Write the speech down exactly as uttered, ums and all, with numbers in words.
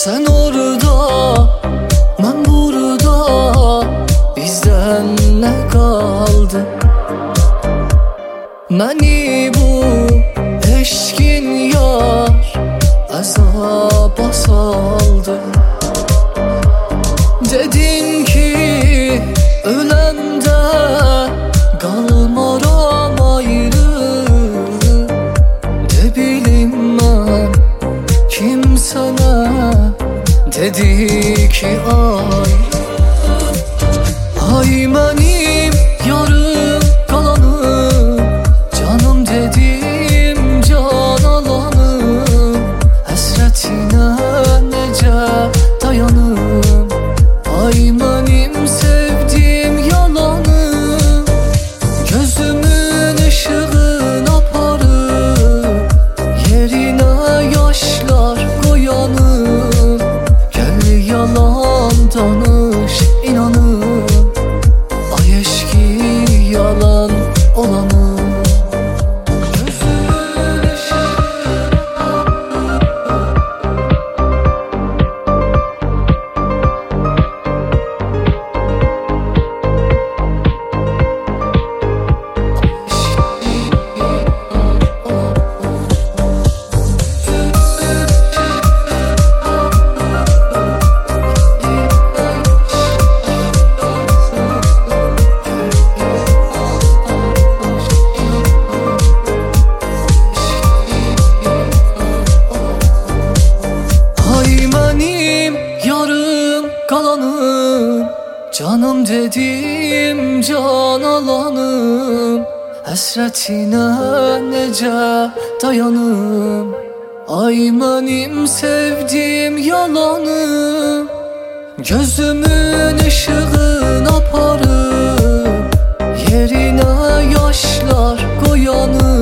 Sen orada, ben burada, bizden ne kaldı? Məni bu eşkin yar əzaba saldı. Dedin ki öləndə qalmaram ayrı. De bilim mən kim sənə dedi ki ay. Ay mənim yarım qalanım, canım dedim can alanım. Həsrətinə necə dayanım? Ay mənim sevdim yalanım. Gözümün ışığını aparıb yerinə yaşlar qoyanım. Gəl yalan danış inanım, ay eşki yalan olanım. Qalanım, canım dedim can alanım. Həsrətinə necə dayanım? Ay mənim sevdim yalanım. Gözümün ışığını aparıb yerinə yaşlar qoyanım.